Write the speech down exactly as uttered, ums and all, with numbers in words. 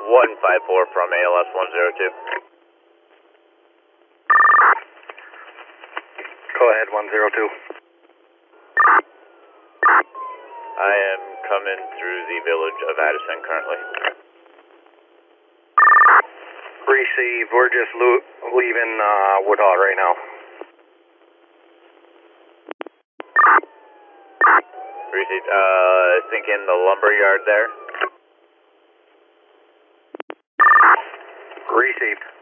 one five four from A L S one zero two. Go ahead, one zero two. I am coming through the village of Addison currently. Receive, we're just lo- leaving uh, Woodhall right now. Received, uh, I think in the lumber yard there. Received.